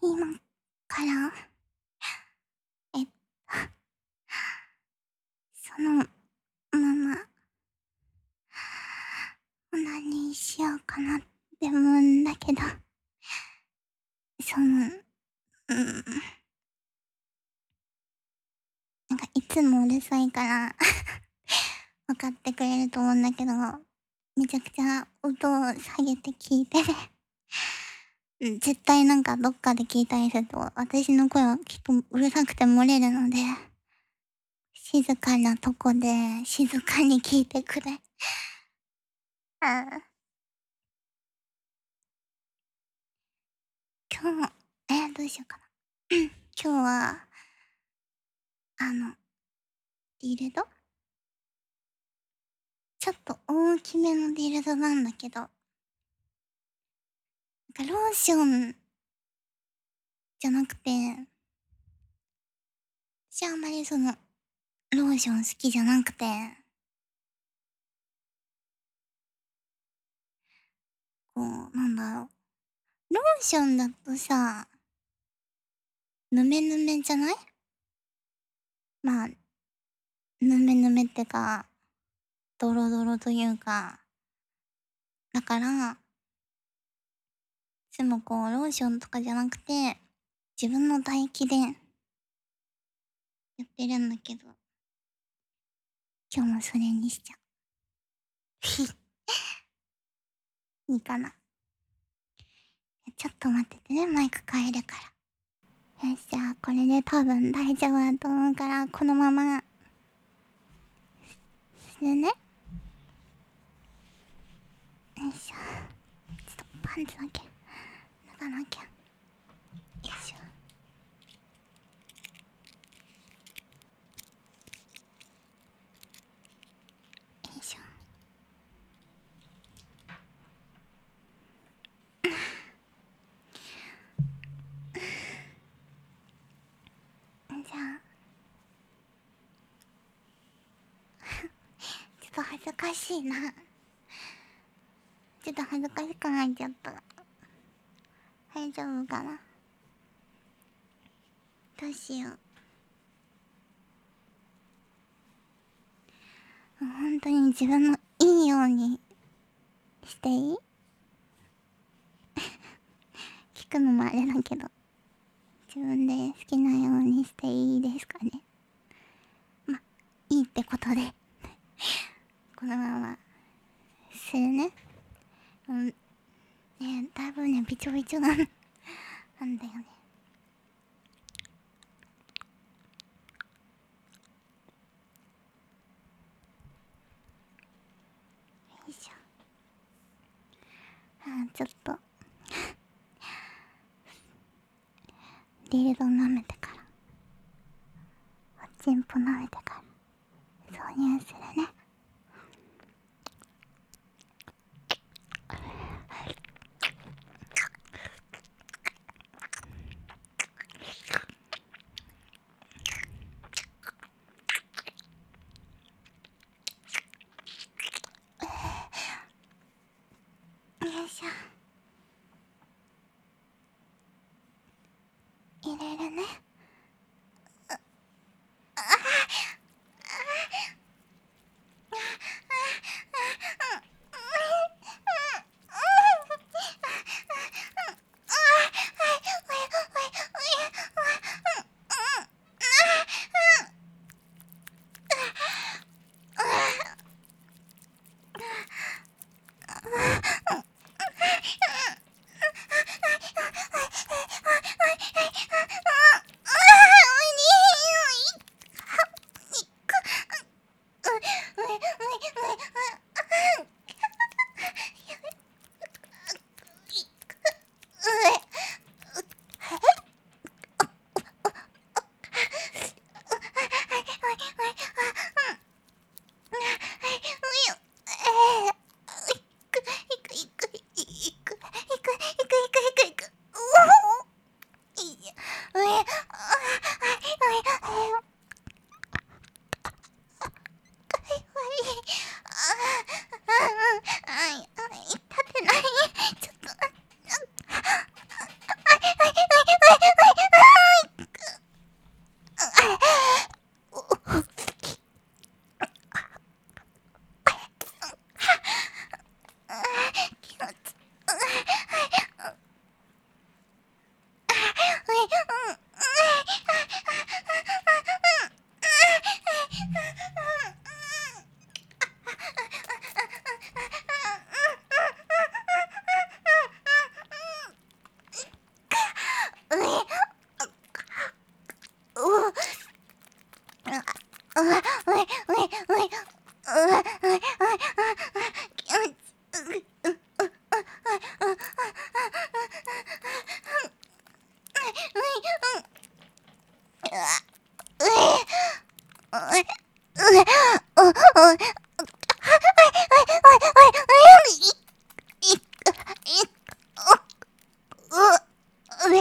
今から、えっそのまま、何しようかなって思うんだけど、なんかいつもうるさいから分かってくれると思うんだけど、めちゃくちゃ音を下げて聞いてね。絶対なんかどっかで聞いたりすると、私の声はきっとうるさくて漏れるので、静かなとこで静かに聞いてくれ。あ今日、どうしようかな。今日は、あの、ディルドちょっと大きめのディルドなんだけど、なんかローションじゃなくて、私あんまりローション好きじゃなくて、こう、なんだろう。ローションだとさ、ぬめぬめじゃない？まあ、ぬめぬめってか、ドロドロというか、だから、いつもこう、ローションとかじゃなくて、自分の唾液でやってるんだけど、今日もそれにしちゃう。いいかな。ちょっと待っててね、マイク変えるから。よし、じゃあ、これで多分大丈夫だと思うから、このまま、するね。よいしょ。ちょっとパンツだけ脱がなきゃ。よいしょ。よいしょ。じゃあ、ちょっと恥ずかしいな。ちょっと恥ずかしくなっちゃった。大丈夫かな。どうしよう。もう本当に自分のいいようにしていい？聞くのもあれだけど、自分で好きなようにしていいですかね。ま、いいってことでこのままするね。ねだいぶね、びちょびちょなんだよね。よいしょ。ちょっとディルド舐めてから、おちんぽ舐めてから挿入するね。よいしょ。入れるね。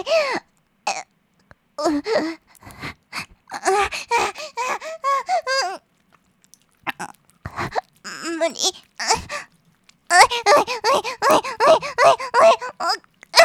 無理。おいおいおいおいおいおいおいおい。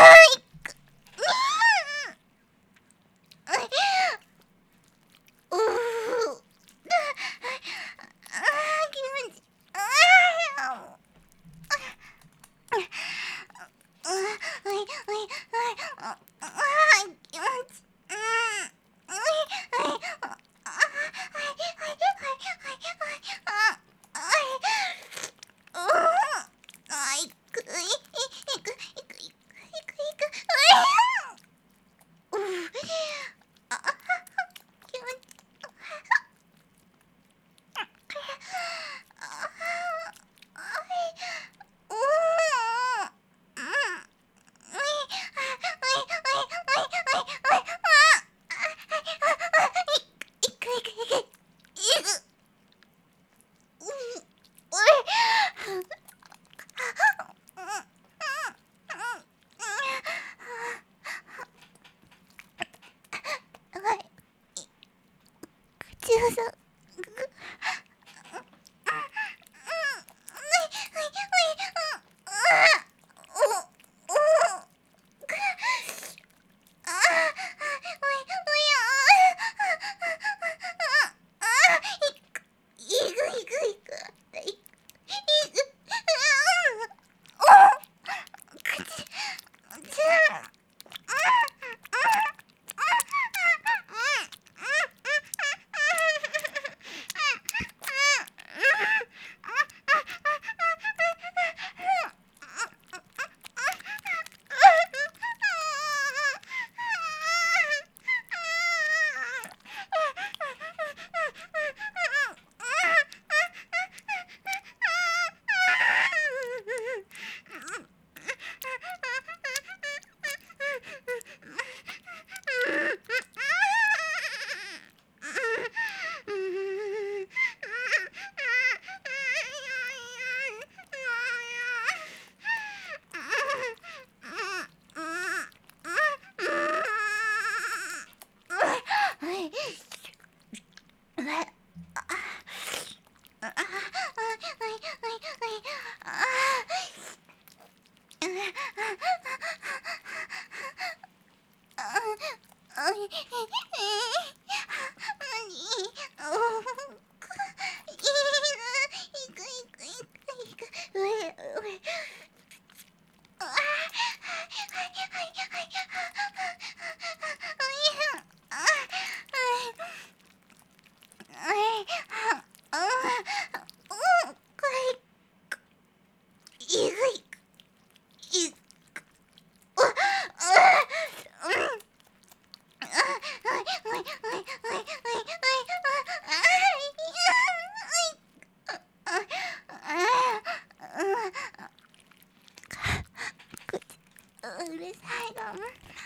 うるさいが。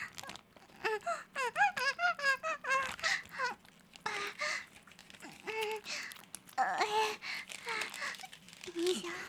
よいしょ。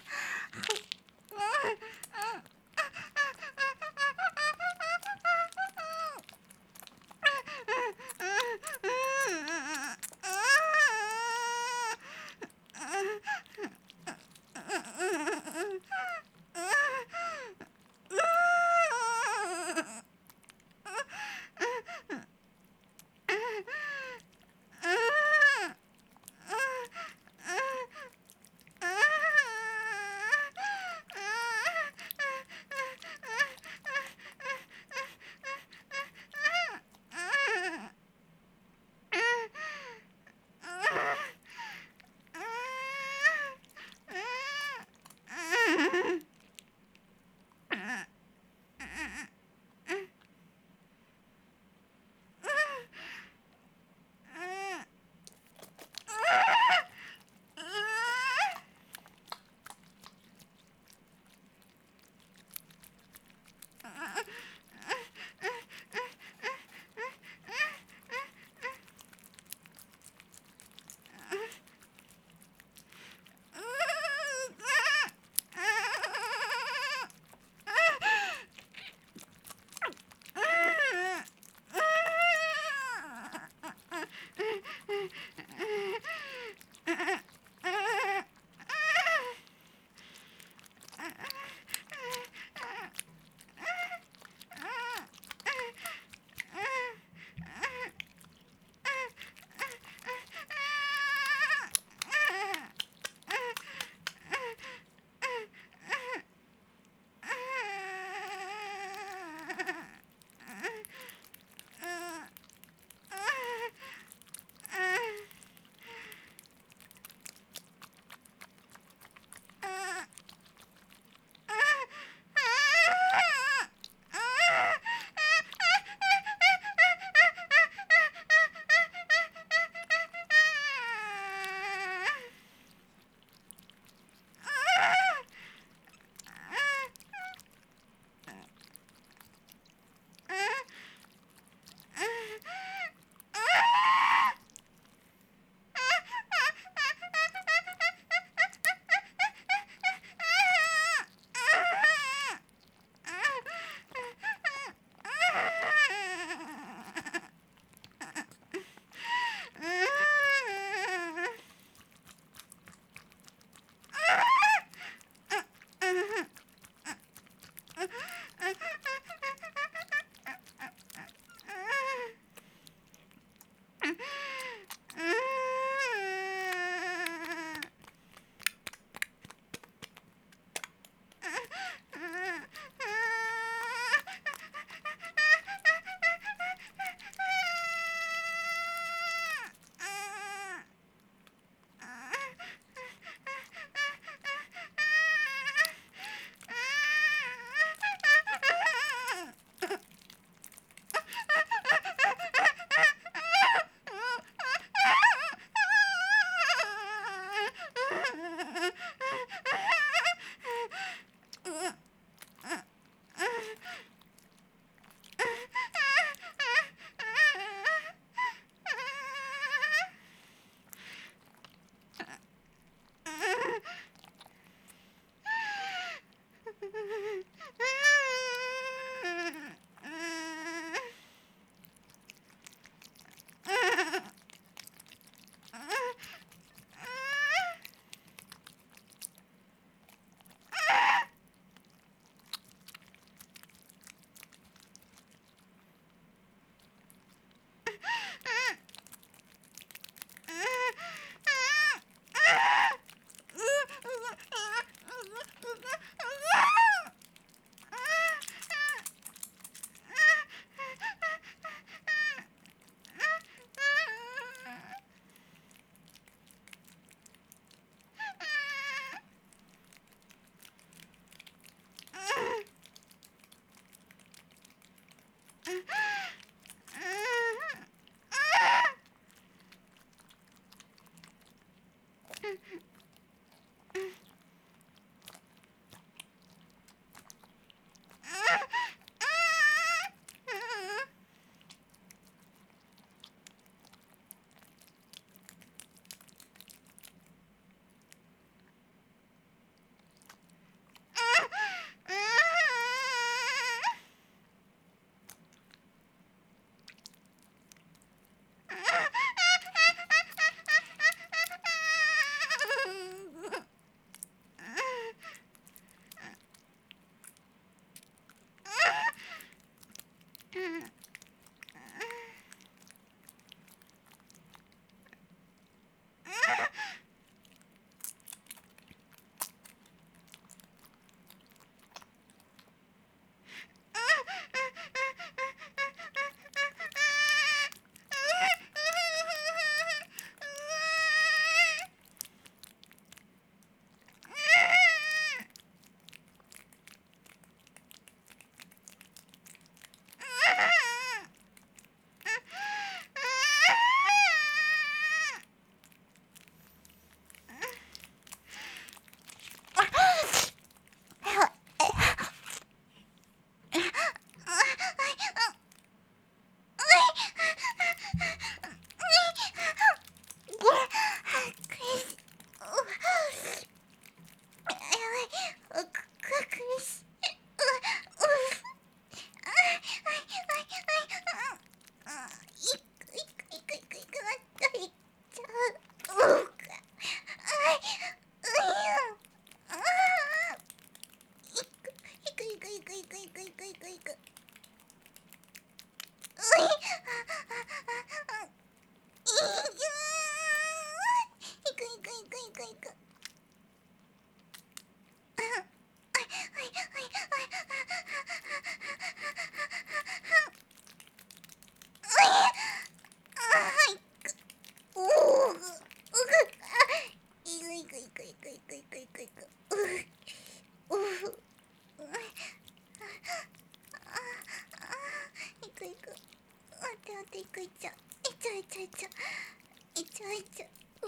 待って、いくいっちゃ。いっちゃいっちゃいっちゃ。いっちゃいっちゃ。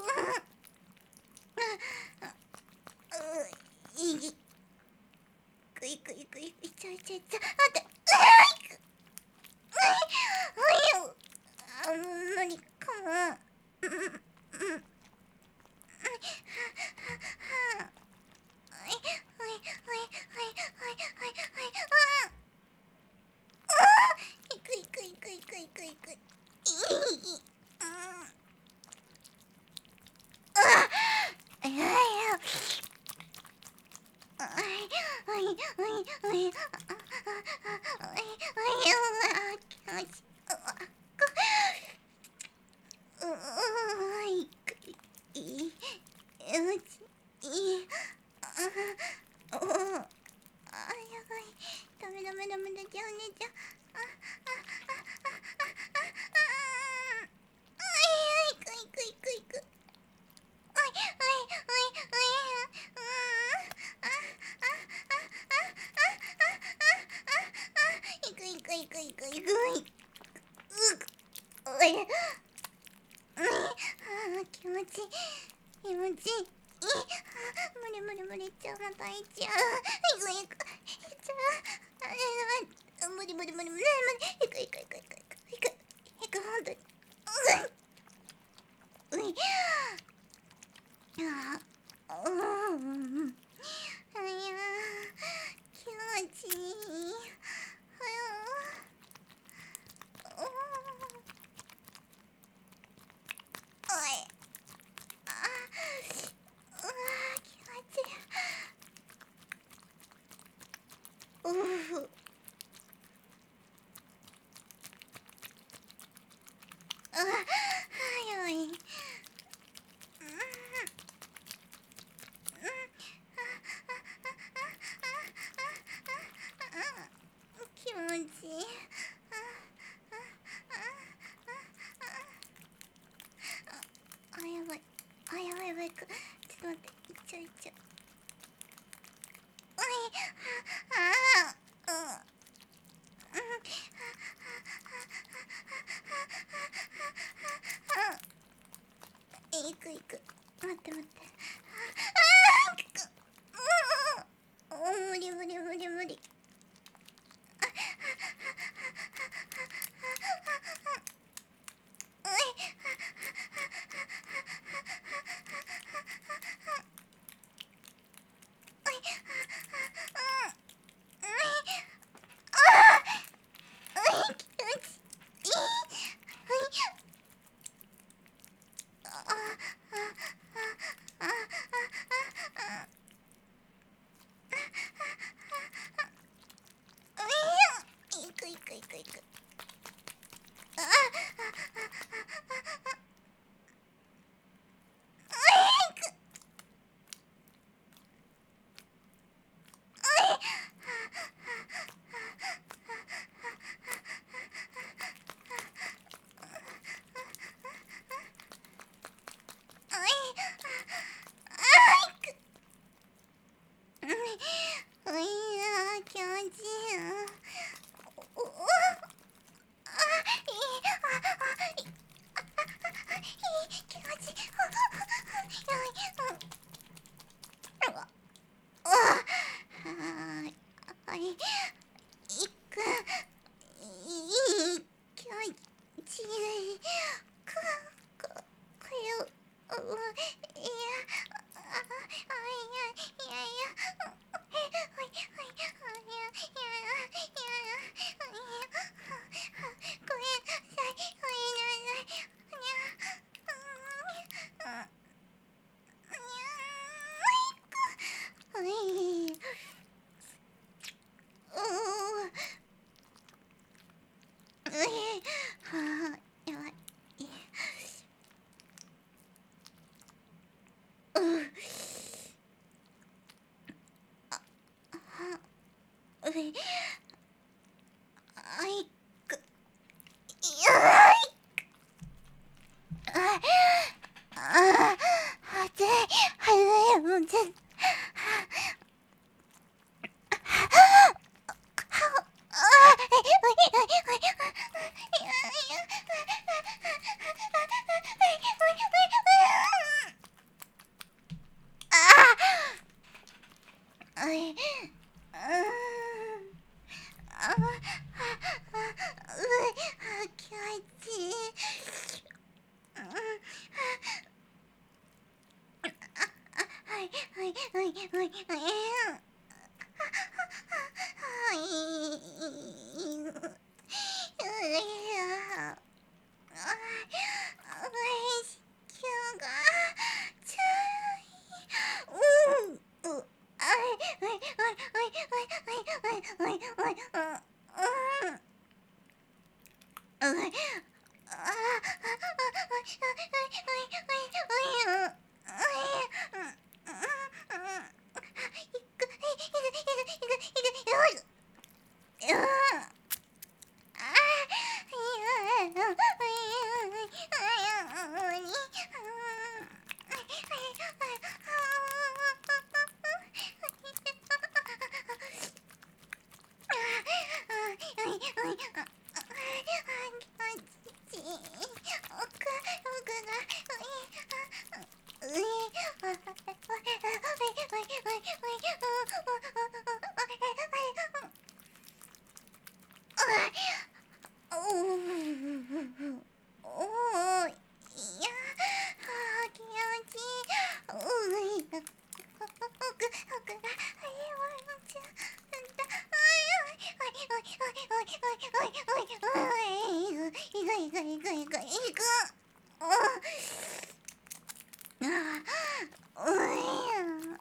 いい。いくいっちゃいっちゃいっちゃ。待って。無理かも。いく。ダメだ、じゃあお姉ちゃん。いく。気持ちいい。無理、ちゃう、またいっちゃう。いく。無理、いく、ほんとに。気持ちいい。気持ちいい。やばい。ちょっと待って。いっちゃう。いく。待って。無理。いく。気持ちいい。 いくいくいく。うん。あ、うい。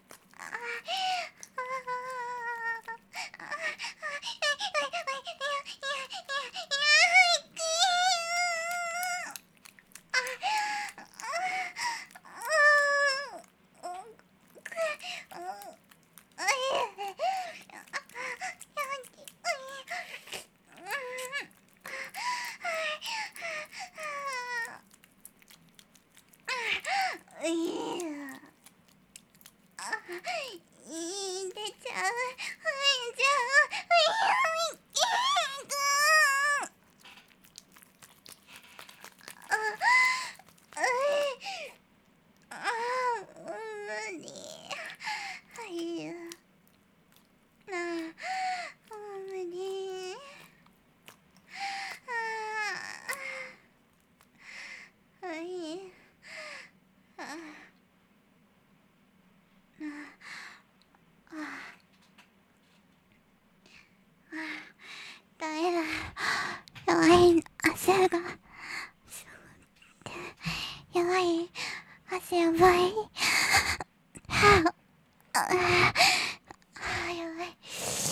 ダメだ。やばい、汗がすごくて、やばい、汗やばい。はあ、やばい。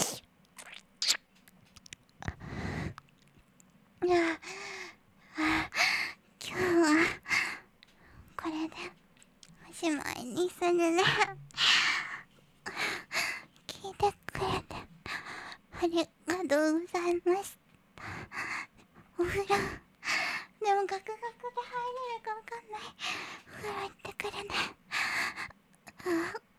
いや、今日はこれでおしまいにするね。聞いてくれてありがとうございました。お風呂でもガクガクで入れるかわかんない。お風呂行ってくるね。